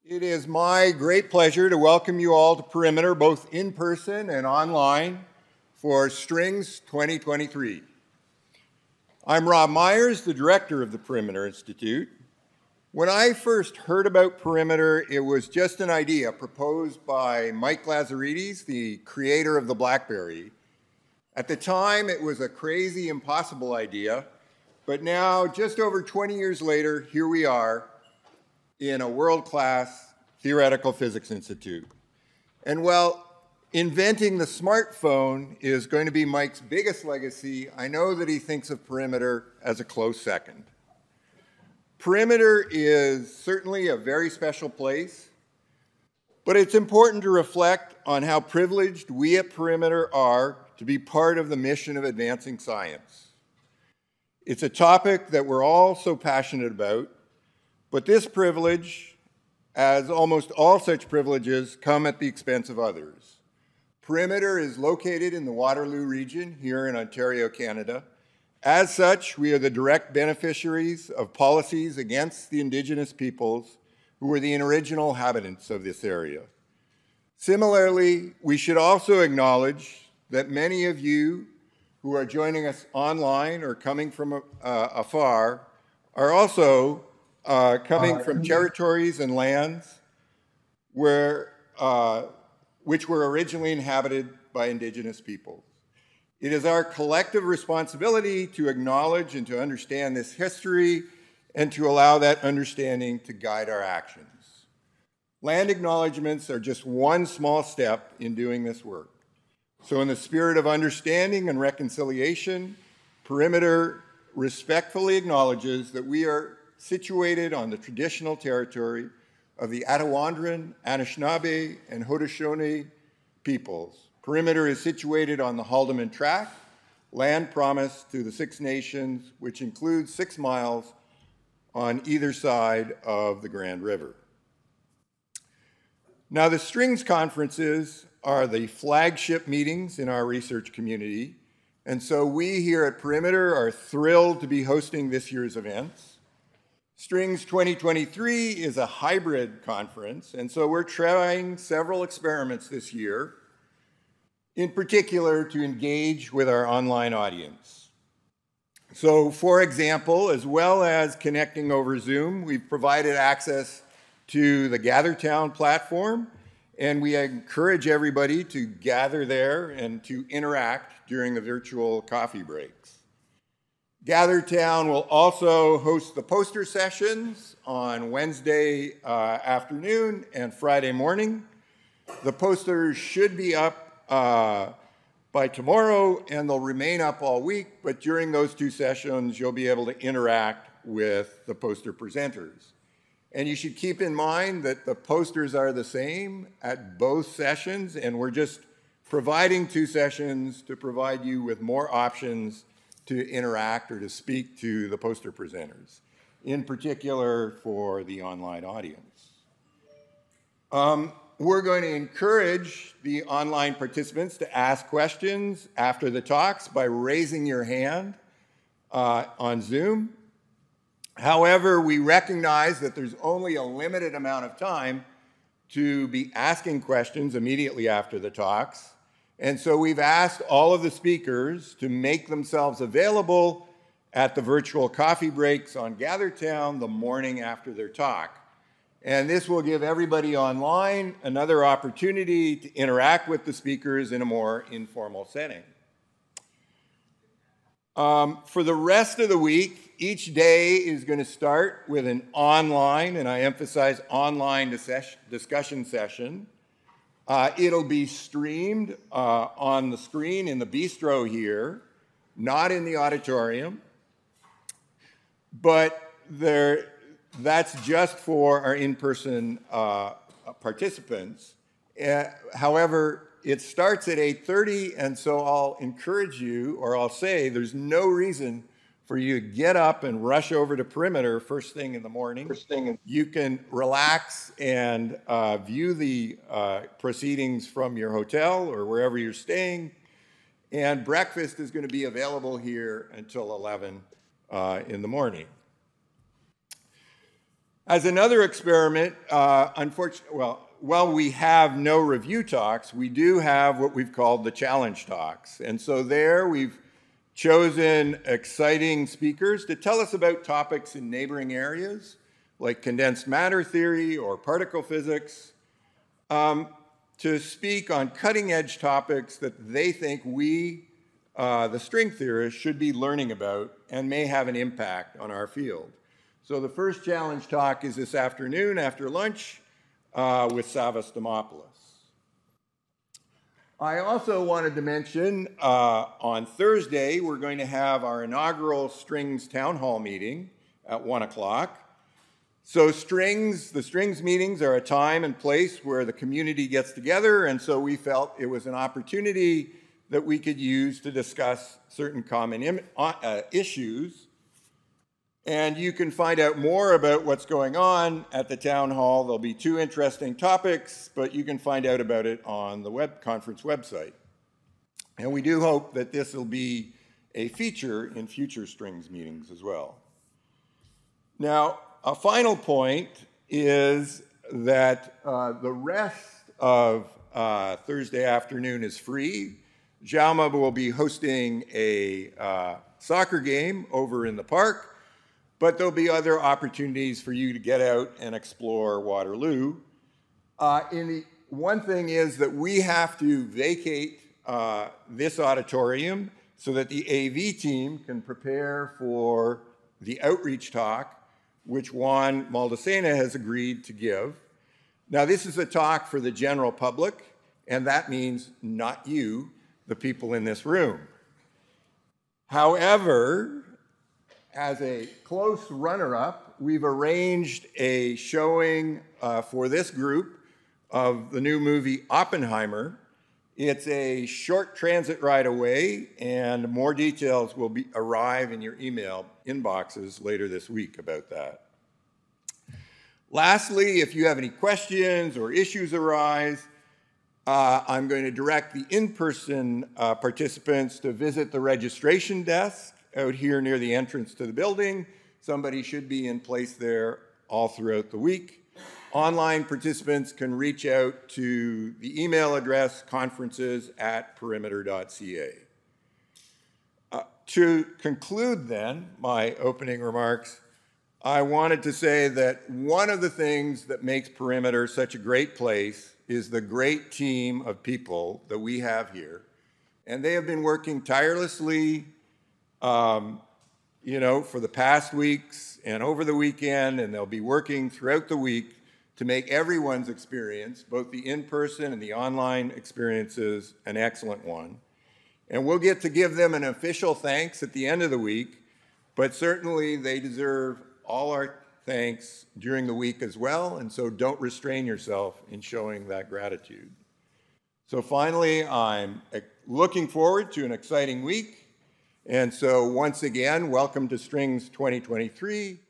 It is my great pleasure to welcome you all to Perimeter, both in person and online, for Strings 2023. I'm Rob Myers, the director of the Perimeter Institute. When I first heard about Perimeter, it was just an idea proposed by Mike Lazaridis, the creator of the BlackBerry. At the time, it was a crazy, impossible idea, but now, just over 20 years later, here we are in a world-class theoretical physics institute. And while inventing the smartphone is going to be Mike's biggest legacy, I know that he thinks of Perimeter as a close second. Perimeter is certainly a very special place, but it's important to reflect on how privileged we at Perimeter are to be part of the mission of advancing science. It's a topic that we're all so passionate about, but this privilege, as almost all such privileges, come at the expense of others. Perimeter is located in the Waterloo region here in Ontario, Canada. As such, we are the direct beneficiaries of policies against the Indigenous peoples who were the original inhabitants of this area. Similarly, we should also acknowledge that many of you who are joining us online or coming from afar are also coming from territories and lands which were originally inhabited by Indigenous peoples. It is our collective responsibility to acknowledge and to understand this history and to allow that understanding to guide our actions. Land acknowledgements are just one small step in doing this work. So in the spirit of understanding and reconciliation, Perimeter respectfully acknowledges that we are situated on the traditional territory of the Attawandaron, Anishinaabe, and Haudenosaunee peoples. Perimeter is situated on the Haldimand Tract, land promised to the Six Nations, which includes 6 miles on either side of the Grand River. Now, the Strings conferences are the flagship meetings in our research community, and so we here at Perimeter are thrilled to be hosting this year's events. Strings 2023 is a hybrid conference, and so we're trying several experiments this year, in particular to engage with our online audience. So, for example, as well as connecting over Zoom, we've provided access to the GatherTown platform, and we encourage everybody to gather there and to interact during the virtual coffee breaks. GatherTown will also host the poster sessions on Wednesday afternoon and Friday morning. The posters should be up by tomorrow, and they'll remain up all week, but during those 2 sessions, you'll be able to interact with the poster presenters. And you should keep in mind that the posters are the same at both sessions, and we're just providing 2 sessions to provide you with more options to interact or to speak to the poster presenters, in particular for the online audience. We're going to encourage the online participants to ask questions after the talks by raising your hand on Zoom. However, we recognize that there's only a limited amount of time to be asking questions immediately after the talks. And so we've asked all of the speakers to make themselves available at the virtual coffee breaks on GatherTown the morning after their talk. And this will give everybody online another opportunity to interact with the speakers in a more informal setting. For the rest of the week, each day is going to start with an online, and I emphasize online discussion session. It'll be streamed on the screen in the bistro here, not in the auditorium, but that's just for our in-person participants. However, it starts at 8:30, and so I'll encourage you, or I'll say there's no reason for you to get up and rush over to Perimeter first thing in the morning. You can relax and view the proceedings from your hotel or wherever you're staying, and breakfast is going to be available here until 11 in the morning. As another experiment, unfortunately, while we have no review talks, we do have what we've called the challenge talks. And so there we've chosen exciting speakers to tell us about topics in neighboring areas, like condensed matter theory or particle physics, to speak on cutting-edge topics that they think we, the string theorists, should be learning about and may have an impact on our field. So the first challenge talk is this afternoon after lunch with Savas Dimopoulos. I also wanted to mention on Thursday, we're going to have our inaugural Strings Town Hall meeting at 1 o'clock. So the Strings meetings are a time and place where the community gets together, and so we felt it was an opportunity that we could use to discuss certain common issues. And you can find out more about what's going on at the town hall. There'll be 2 interesting topics, but you can find out about it on the conference website. And we do hope that this will be a feature in future Strings meetings as well. Now, a final point is that the rest of Thursday afternoon is free. Jaume will be hosting a soccer game over in the park, but there'll be other opportunities for you to get out and explore Waterloo. One thing is that we have to vacate this auditorium so that the AV team can prepare for the outreach talk, which Juan Maldacena has agreed to give. Now, this is a talk for the general public, and that means not you, the people in this room. However, as a close runner-up, we've arranged a showing for this group of the new movie Oppenheimer. It's a short transit ride away, and more details will arrive in your email inboxes later this week about that. Lastly, if you have any questions or issues arise, I'm going to direct the in-person participants to visit the registration desk out here near the entrance to the building. Somebody should be in place there all throughout the week. Online participants can reach out to the email address conferences@perimeter.ca. To conclude then my opening remarks, I wanted to say that one of the things that makes Perimeter such a great place is the great team of people that we have here. And they have been working tirelessly for the past weeks and over the weekend, and they'll be working throughout the week to make everyone's experience, both the in-person and the online experiences, an excellent one. And we'll get to give them an official thanks at the end of the week, but certainly they deserve all our thanks during the week as well, and so don't restrain yourself in showing that gratitude. So finally, I'm looking forward to an exciting week. And so once again, welcome to Strings 2023.